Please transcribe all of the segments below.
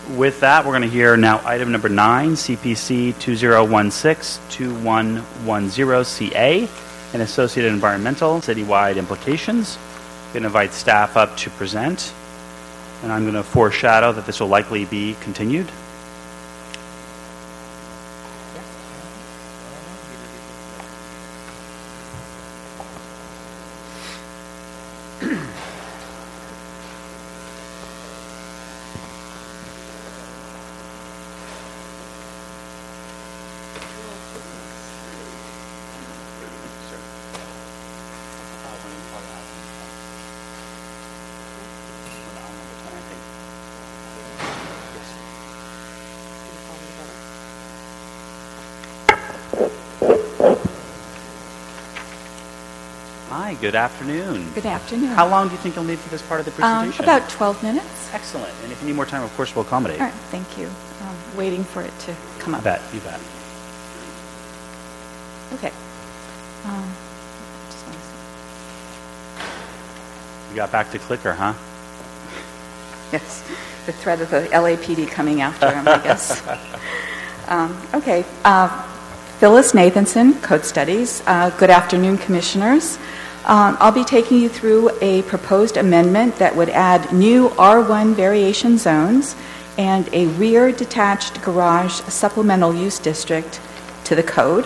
With that, we're going to hear now item number 9, CPC 2016-2110CA, and associated environmental citywide implications. I'm going to invite staff up to present, and I'm going to foreshadow that this will likely be continued. Hi, good afternoon. Good afternoon. How long do you think you'll need for this part of the presentation? About 12 minutes. Excellent. And if you need more time, of course, we'll accommodate. All right, thank you. Waiting for it to come up. You bet. Okay. You got back to clicker, huh? Yes, the threat of the LAPD coming after him, I guess. Okay. Phyllis Nathanson, Code Studies. Good afternoon, Commissioners. I'll be taking you through a proposed amendment that would add new R1 variation zones and a rear detached garage supplemental use district to the code.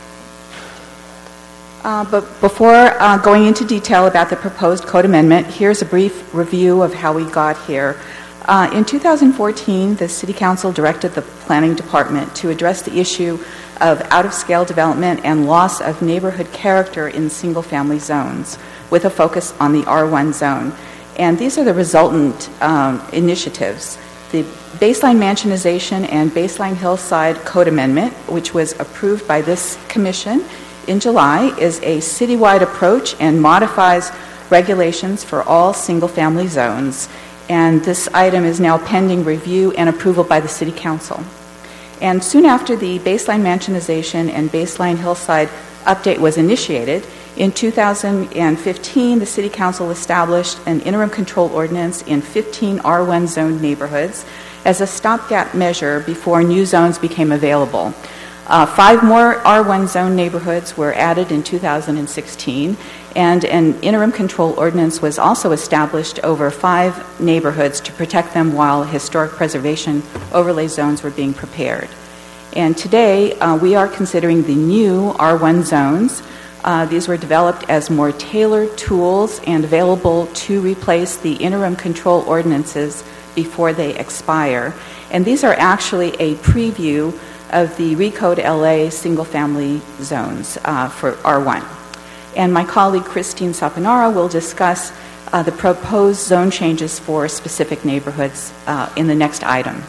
But before going into detail about the proposed code amendment, here's a brief review of how we got here. In 2014, the City Council directed the Planning Department to address the issue of out-of-scale development and loss of neighborhood character in single-family zones, with a focus on the R1 zone. And these are the resultant initiatives. The Baseline Mansionization and Baseline Hillside Code Amendment, which was approved by this Commission in July, is a citywide approach and modifies regulations for all single-family zones. And this item is now pending review and approval by the City Council. And soon after the Baseline Mansionization and Baseline Hillside update was initiated, in 2015, the City Council established an interim control ordinance in 15 R1 zoned neighborhoods as a stopgap measure before new zones became available. 5 more R1 zone neighborhoods were added in 2016, and an interim control ordinance was also established over 5 neighborhoods to protect them while historic preservation overlay zones were being prepared. And today, we are considering the new R1 zones. These were developed as more tailored tools and available to replace the interim control ordinances before they expire. And these are actually a preview of the Recode LA single-family zones for R1. And my colleague Christine Saponara will discuss the proposed zone changes for specific neighborhoods in the next item.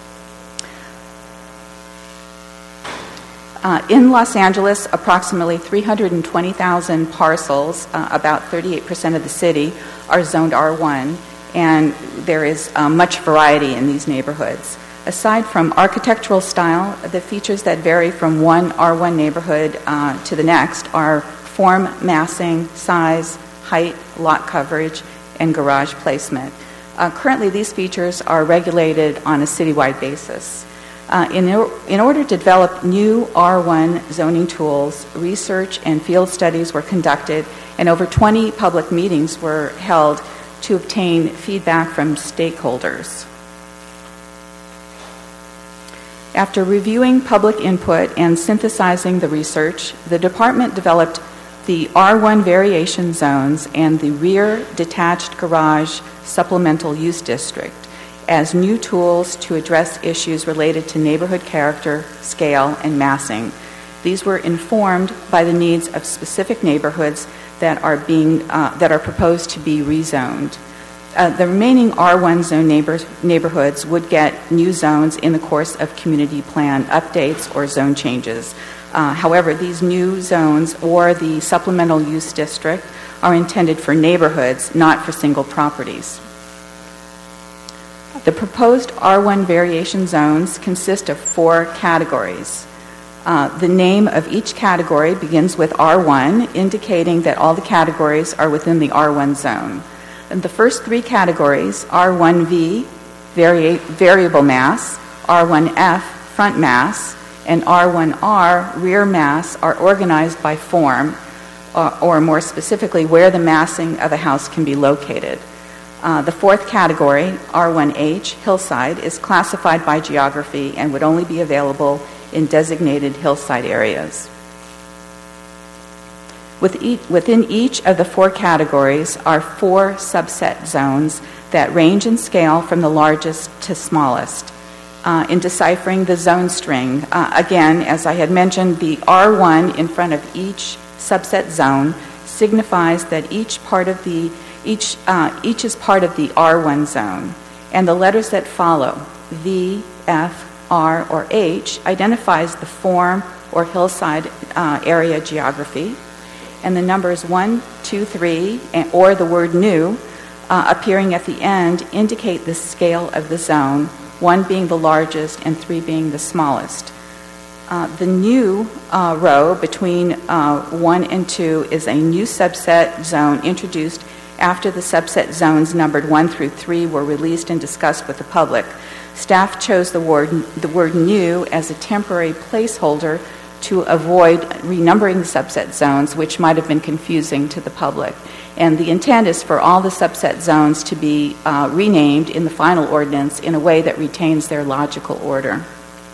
In Los Angeles, approximately 320,000 parcels, about 38% of the city, are zoned R1, and there is much variety in these neighborhoods. Aside from architectural style, the features that vary from one R1 neighborhood to the next are form, massing, size, height, lot coverage, and garage placement. Currently, these features are regulated on a citywide basis. In order to develop new R1 zoning tools, research and field studies were conducted, and over 20 public meetings were held to obtain feedback from stakeholders. After reviewing public input and synthesizing the research, the department developed the R1 variation zones and the rear detached garage supplemental use district as new tools to address issues related to neighborhood character, scale, and massing. These were informed by the needs of specific neighborhoods that are proposed to be rezoned. The remaining R1 zone neighborhoods would get new zones in the course of community plan updates or zone changes. However, these new zones or the supplemental use district are intended for neighborhoods, not for single properties. The proposed R1 variation zones consist of 4 categories. The name of each category begins with R1, indicating that all the categories are within the R1 zone. And the first 3 categories, R1V, variable mass, R1F front mass, and R1R rear mass are organized by form, or more specifically, where the massing of a house can be located. The fourth category, R1H, hillside, is classified by geography and would only be available in designated hillside areas. Within each of the four categories are four subset zones that range in scale from the largest to smallest. In deciphering the zone string, again, as I had mentioned, the R1 in front of each subset zone signifies that each is part of the R1 zone, and the letters that follow, V, F, R, or H, identifies the form or hillside area geography, and the numbers 1, 2, 3, or the word new appearing at the end indicate the scale of the zone, 1 being the largest and 3 being the smallest. The new row between 1 and 2 is a new subset zone introduced after the subset zones numbered 1 through 3 were released and discussed with the public. Staff chose the word new as a temporary placeholder to avoid renumbering the subset zones, which might have been confusing to the public. And the intent is for all the subset zones to be renamed in the final ordinance in a way that retains their logical order.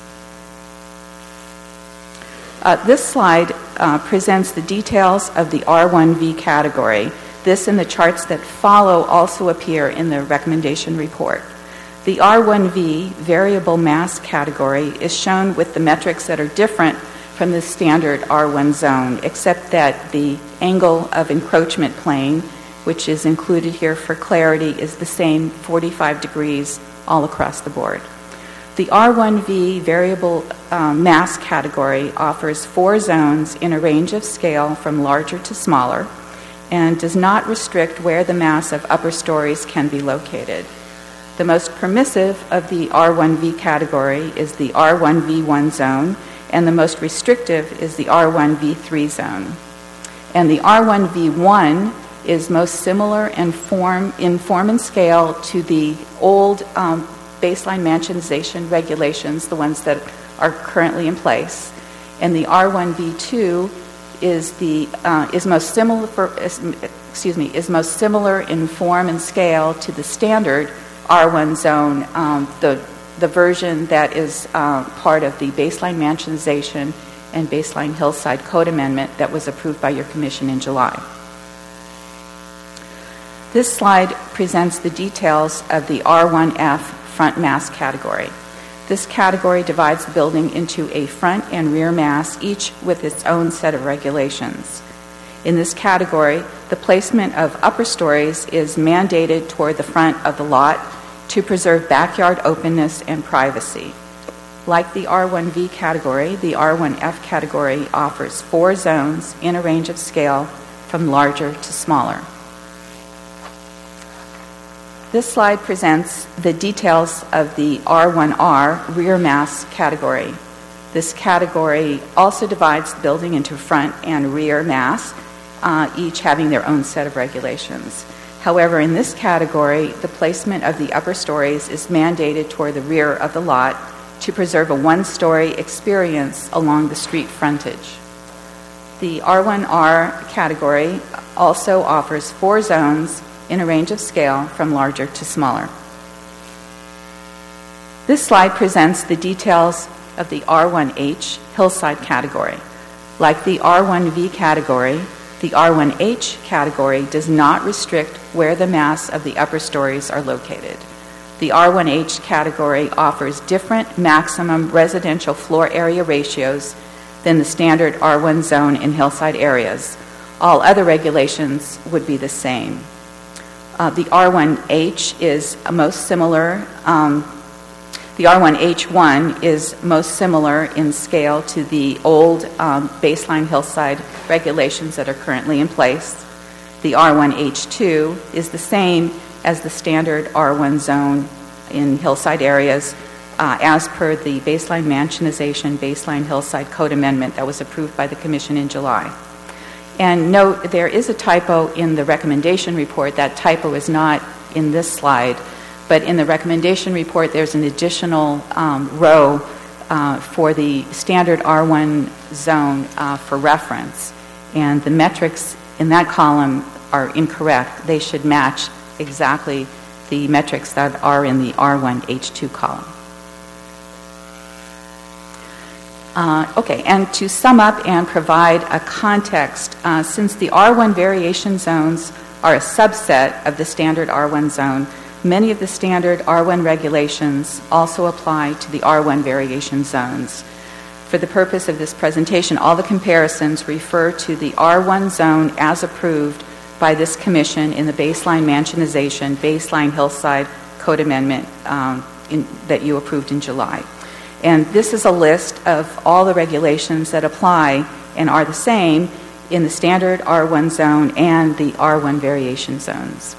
This slide presents the details of the R1V category. This and the charts that follow also appear in the recommendation report. The R1V variable mass category is shown with the metrics that are different from the standard R1 zone, except that the angle of encroachment plane, which is included here for clarity, is the same 45 degrees all across the board. The R1V variable mass category offers 4 zones in a range of scale from larger to smaller and does not restrict where the mass of upper stories can be located. The most permissive of the R1V category is the R1V1 zone, and the most restrictive is the R1V3 zone. And the R1V1 is most similar in form and scale to the old baseline mansionization regulations, the ones that are currently in place. And the R1V2 is most similar in form and scale to the standard R1 zone, the version that is part of the baseline mansionization and baseline hillside code amendment that was approved by your commission in July. This slide presents the details of the R1F front mass category. This category divides the building into a front and rear mass, each with its own set of regulations. In this category, the placement of upper stories is mandated toward the front of the lot to preserve backyard openness and privacy. Like the R1V category, the R1F category offers 4 zones in a range of scale from larger to smaller. This slide presents the details of the R1R rear mass category. This category also divides the building into front and rear mass, each having their own set of regulations. However, in this category, the placement of the upper stories is mandated toward the rear of the lot to preserve a 1-story experience along the street frontage. The R1R category also offers 4 zones in a range of scale from larger to smaller. This slide presents the details of the R1H hillside category. Like the R1V category, the R1H category does not restrict where the mass of the upper stories are located. The R1H category offers different maximum residential floor area ratios than the standard R1 zone in hillside areas. All other regulations would be the same. The R1H is most similar. The R1H1 is most similar in scale to the old baseline hillside regulations that are currently in place. The R1H2 is the same as the standard R1 zone in hillside areas as per the baseline mansionization, baseline hillside code amendment that was approved by the Commission in July. And note, there is a typo in the recommendation report. That typo is not in this slide. But in the recommendation report, there's an additional row for the standard R1 zone for reference. And the metrics in that column are incorrect. They should match exactly the metrics that are in the R1 H2 column. Okay, and to sum up and provide a context, since the R1 variation zones are a subset of the standard R1 zone, many of the standard R1 regulations also apply to the R1 variation zones. For the purpose of this presentation, all the comparisons refer to the R1 zone as approved by this commission in the baseline mansionization, baseline hillside code amendment that you approved in July. And this is a list of all the regulations that apply and are the same in the standard R1 zone and the R1 variation zones.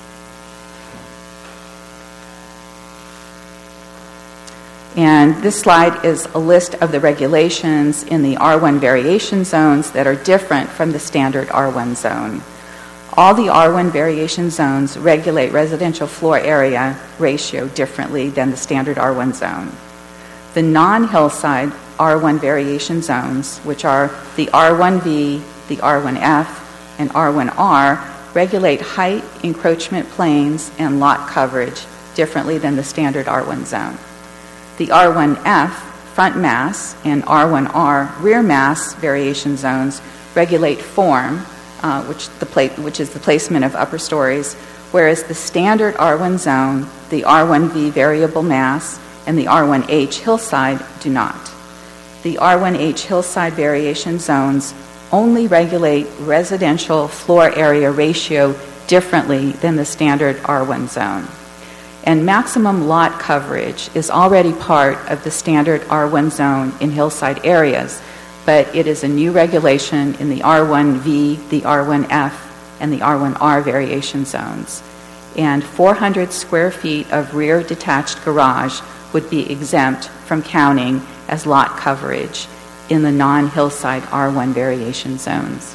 And this slide is a list of the regulations in the R1 variation zones that are different from the standard R1 zone. All the R1 variation zones regulate residential floor area ratio differently than the standard R1 zone. The non-hillside R1 variation zones, which are the R1V, the R1F, and R1R, regulate height, encroachment planes, and lot coverage differently than the standard R1 zone. The R1F, front mass, and R1R, rear mass variation zones regulate form, which is the placement of upper stories, whereas the standard R1 zone, the R1V variable mass, and the R1H hillside do not. The R1H hillside variation zones only regulate residential floor area ratio differently than the standard R1 zone. And maximum lot coverage is already part of the standard R1 zone in hillside areas, but it is a new regulation in the R1V, the R1F, and the R1R variation zones. And 400 square feet of rear detached garage would be exempt from counting as lot coverage in the non-hillside R1 variation zones.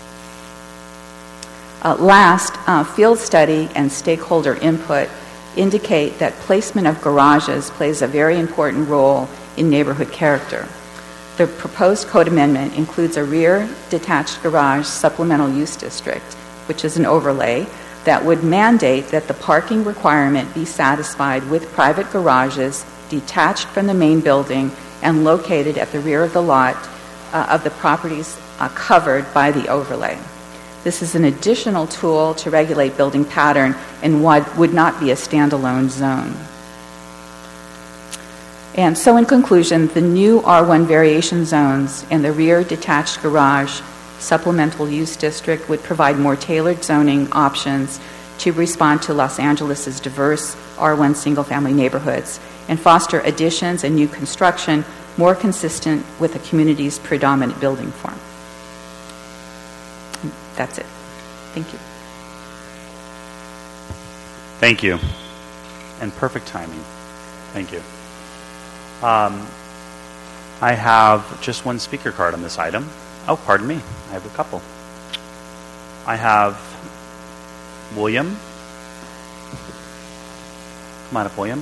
Last, field study and stakeholder input indicate that placement of garages plays a very important role in neighborhood character. The proposed code amendment includes a rear detached garage supplemental use district, which is an overlay that would mandate that the parking requirement be satisfied with private garages detached from the main building and located at the rear of the lot of the properties covered by the overlay. This is an additional tool to regulate building pattern and would not be a standalone zone. And so in conclusion, the new R1 variation zones and the rear detached garage supplemental use district would provide more tailored zoning options to respond to Los Angeles' diverse R1 single-family neighborhoods and foster additions and new construction more consistent with the community's predominant building form. That's it. Thank you. Thank you. And perfect timing. Thank you. I have just one speaker card on this item. Oh, pardon me. I have a couple. I have William. Come on up, William.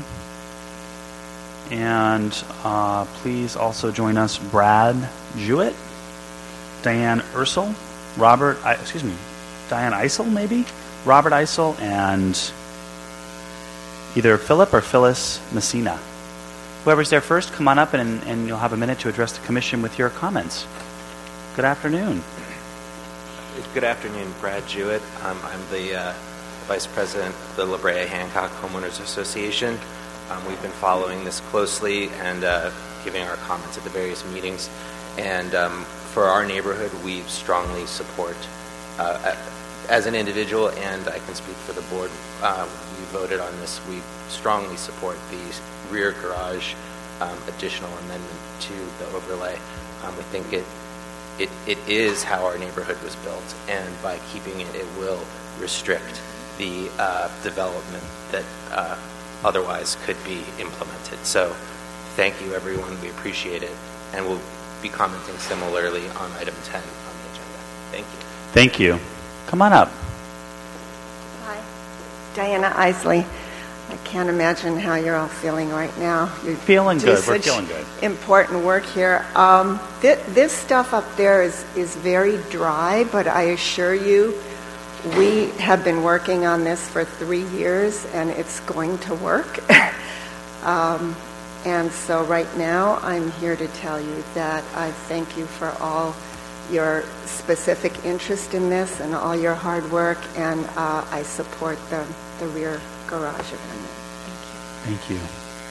And please also join us, Brad Jewett, Diane Ursel, Diane Eisel, maybe? Robert Eisel, and either Philip or Phyllis Messina. Whoever's there first, come on up and you'll have a minute to address the commission with your comments. Good afternoon. Good afternoon, Brad Jewett. I'm the Vice President of the La Brea Hancock Homeowners Association. We've been following this closely and giving our comments at the various meetings. And for our neighborhood, we strongly support, as an individual, and I can speak for the board, we voted on this, we strongly support the rear garage additional amendment to the overlay. We think it is how our neighborhood was built, and by keeping it, it will restrict the development that otherwise could be implemented. So thank you, everyone. We appreciate it, and we'll be commenting similarly on item 10 on the agenda. Thank you. Thank you. Come on up. Hi. Diana Isley. I can't imagine how you're all feeling right now. You Feeling do good. We're such feeling good. Important work here. This stuff up there is very dry, but I assure you, we have been working on this for 3 years, and it's going to work. And so right now, I'm here to tell you that I thank you for all your specific interest in this and all your hard work, and I support the rear garage amendment. Thank you.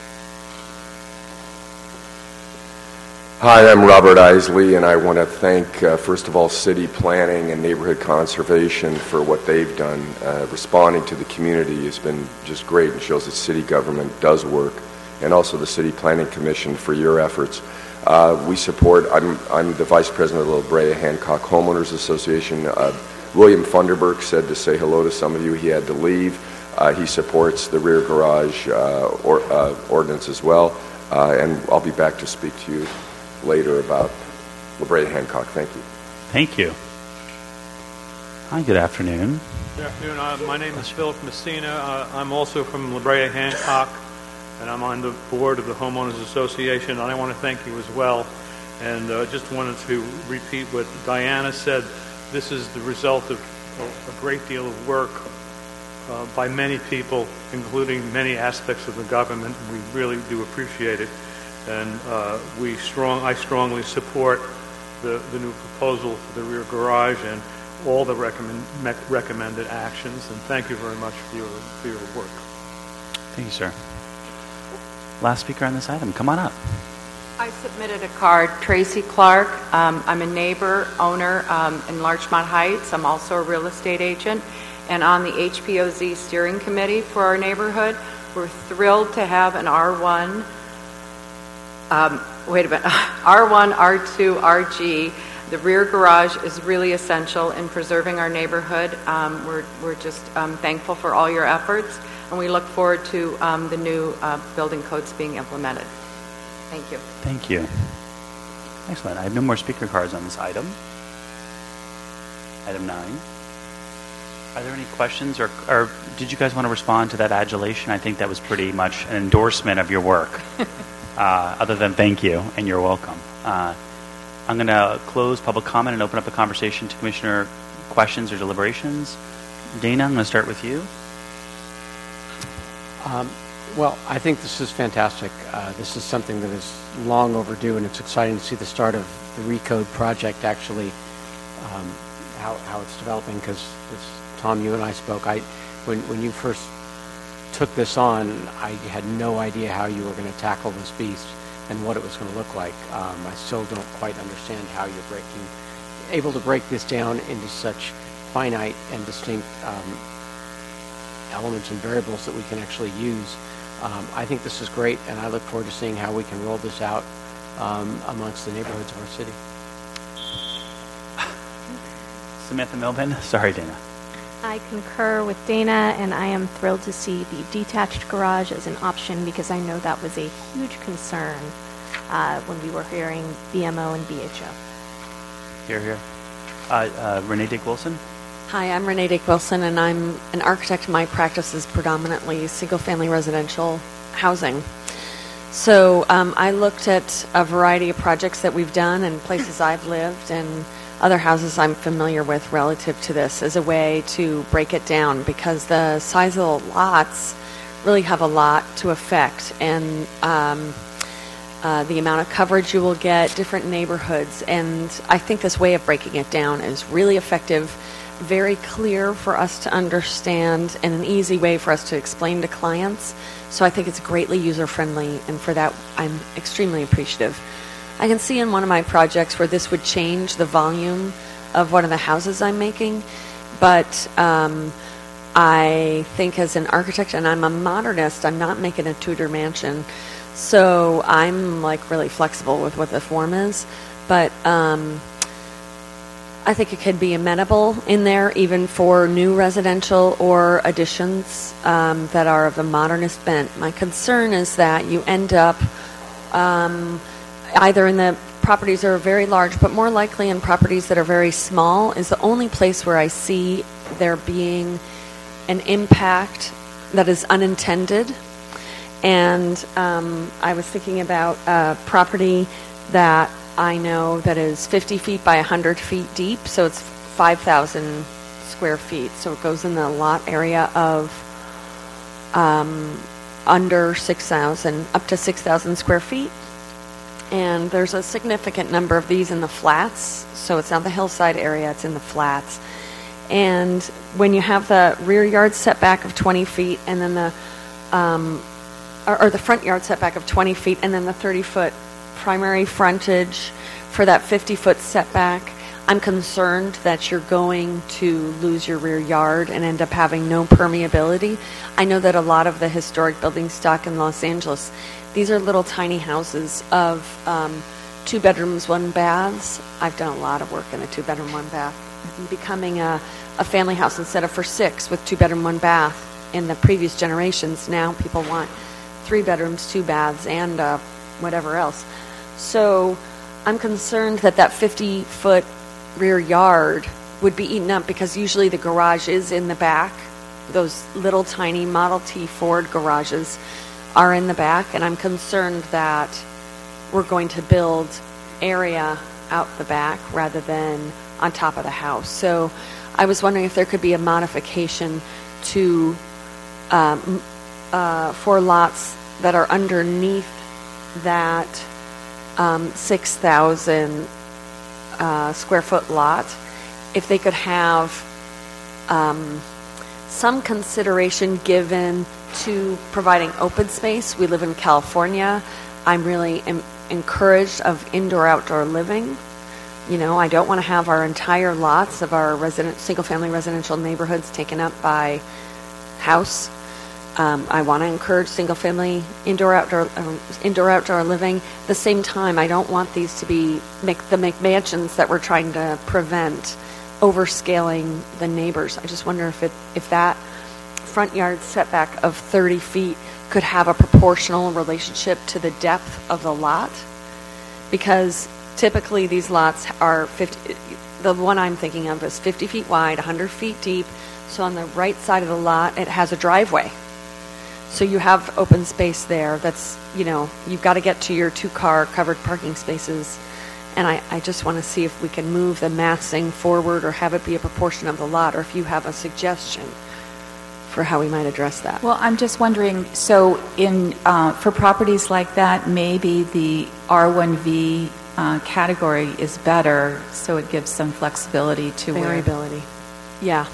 Hi, I'm Robert Isley, and I want to thank, first of all, City Planning and Neighborhood Conservation for what they've done. Responding to the community has been just great and shows that city government does work, and also the City Planning Commission for your efforts. We support, I'm the Vice President of the La Brea Hancock Homeowners Association. William Funderburk said to say hello to some of you. He had to leave. He supports the rear garage ordinance as well, and I'll be back to speak to you later about La Brea Hancock. Thank you. Thank you. Hi, good afternoon. Good afternoon. My name is Philip Messina. I'm also from La Brea Hancock, and I'm on the board of the Homeowners Association, and I want to thank you as well. And just wanted to repeat what Diana said. This is the result of a great deal of work by many people, including many aspects of the government. We really do appreciate it, and I strongly support the new proposal for the rear garage and all the recommended actions. And thank you very much for your work. Thank you, sir. Last speaker on this item, come on up. I submitted a card. Tracy Clark. I'm a neighbor, owner in Larchmont Heights. I'm also a real estate agent and on the HPOZ steering committee for our neighborhood. We're thrilled to have an R1, R1, R2, RG. The rear garage is really essential in preserving our neighborhood. We're just thankful for all your efforts, and we look forward to the new building codes being implemented. Thank you. Thank you. Excellent. I have no more speaker cards on this item. Item 9. Are there any questions, or did you guys want to respond to that adulation? I think that was pretty much an endorsement of your work. Other than thank you and you're welcome. I'm going to close public comment and open up the conversation to Commissioner questions or deliberations. Dana, I'm going to start with you. Well, I think this is fantastic. This is something that is long overdue, and it's exciting to see the start of the Recode project actually, how it's developing, because Tom, you and I spoke. When you first took this on, I had no idea how you were going to tackle this beast and what it was going to look like. I still don't quite understand how you're able to break this down into such finite and distinct elements and variables that we can actually use. I think this is great, and I look forward to seeing how we can roll this out amongst the neighborhoods of our city. Samantha Milben. Sorry, Dana. I concur with Dana, and I am thrilled to see the detached garage as an option, because I know that was a huge concern when we were hearing BMO and BHO. Here, here. Renee Dick Wilson. Hi, I'm Renee Dick Wilson, and I'm an architect. My practice is predominantly single-family residential housing. So I looked at a variety of projects that we've done and places I've lived and other houses I'm familiar with relative to this as a way to break it down, because the size of the lots really have a lot to affect, and the amount of coverage you will get, different neighborhoods, and I think this way of breaking it down is really effective, very clear for us to understand, and an easy way for us to explain to clients. So I think it's greatly user-friendly, and for that I'm extremely appreciative. I can see in one of my projects where this would change the volume of one of the houses I'm making, but I think as an architect, and I'm a modernist, I'm not making a Tudor mansion, so I'm like really flexible with what the form is, but I think it could be amenable in there even for new residential or additions that are of a modernist bent. My concern is that you end up either in the properties that are very large, but more likely in properties that are very small is the only place where I see there being an impact that is unintended. And I was thinking about a property that I know that is 50 feet by 100 feet deep, so it's 5,000 square feet. So it goes in the lot area of under 6,000, up to 6,000 square feet. And there's a significant number of these in the flats. So it's not the hillside area, it's in the flats. And when you have the rear yard setback of 20 feet and then the front yard setback of 20 feet and then the 30-foot primary frontage for that 50-foot setback, I'm concerned that you're going to lose your rear yard and end up having no permeability. I know that a lot of the historic building stock in Los Angeles, these are little tiny houses of 2 bedrooms, 1 baths. I've done a lot of work in a 2-bedroom, 1 bath. Becoming a family house instead of for 6 with 2-bedroom, 1 bath in the previous generations. Now people want 3 bedrooms, 2 baths, and whatever else. So I'm concerned that 50-foot rear yard would be eaten up because usually the garage is in the back. Those little tiny Model T Ford garages are in the back, and I'm concerned that we're going to build area out the back rather than on top of the house. So I was wondering if there could be a modification to for lots that are underneath that 6,000 square foot lot, if they could have some consideration given to providing open space. We live in California. I'm really encouraged of indoor-outdoor living. You know, I don't want to have our entire lots of our single-family residential neighborhoods taken up by house. I want to encourage single-family indoor-outdoor living. At the same time, I don't want these to be the McMansions that we're trying to prevent overscaling the neighbors. I just wonder if that front yard setback of 30 feet could have a proportional relationship to the depth of the lot, because typically these lots are 50. The one I'm thinking of is 50 feet wide, 100 feet deep. So on the right side of the lot, it has a driveway. So you have open space there. That's, you know, you've got to get to your 2-car covered parking spaces. And I just want to see if we can move the massing forward or have it be a proportion of the lot, or if you have a suggestion for how we might address that. Well, I'm just wondering, so for properties like that, maybe the R1V category is better, so it gives some flexibility to variability. Yeah.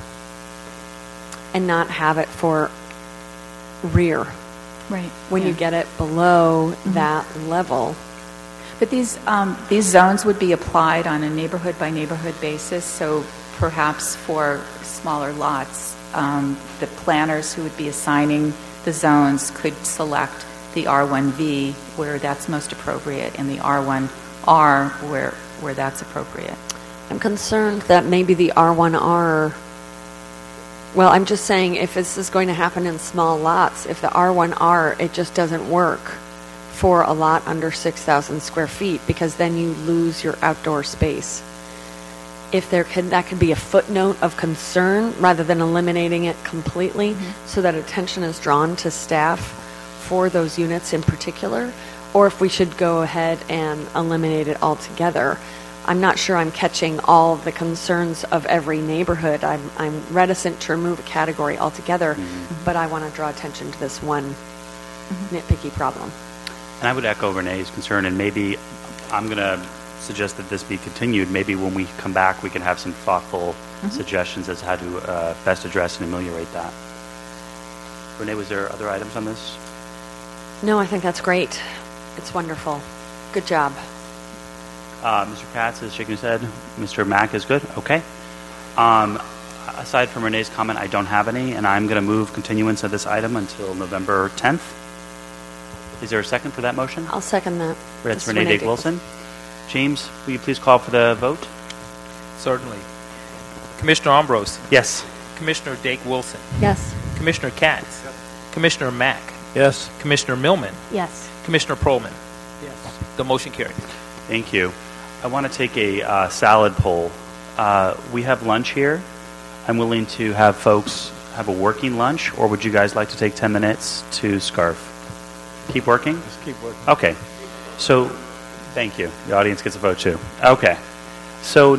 And not have it for rear. Right. When you get it below that level. But these zones would be applied on a neighborhood by neighborhood basis, so perhaps for smaller lots, the planners who would be assigning the zones could select the R1V where that's most appropriate and the R1R where that's appropriate. I'm concerned that maybe the R1R, well, I'm just saying if this is going to happen in small lots, if the R1R, it just doesn't work for a lot under 6,000 square feet, because then you lose your outdoor space. If that could be a footnote of concern rather than eliminating it completely, so that attention is drawn to staff for those units in particular, or if we should go ahead and eliminate it altogether. I'm not sure I'm catching all of the concerns of every neighborhood. I'm reticent to remove a category altogether, but I want to draw attention to this one nitpicky problem. And I would echo Renee's concern, and maybe I'm going to suggest that this be continued. Maybe when we come back, we can have some thoughtful suggestions as to how to best address and ameliorate that. Renee, was there other items on this? No, I think that's great. It's wonderful. Good job. Mr. Katz is shaking his head. Mr. Mack is good. Okay. Aside from Renee's comment, I don't have any, and I'm going to move continuance of this item until November 10th. Is there a second for that motion? I'll second that. That's Renee Dake Wilson. James, will you please call for the vote? Certainly. Commissioner Ambrose? Yes. Commissioner Dake Wilson? Yes. Commissioner Katz? Yes. Commissioner Mack? Yes. Commissioner Millman? Yes. Commissioner Perlman? Yes. The motion carries. Thank you. I want to take a salad poll. We have lunch here. I'm willing to have folks have a working lunch, or would you guys like to take 10 minutes to scarf? Keep working? Just keep working. Okay. So, thank you. The audience gets a vote too. Okay. So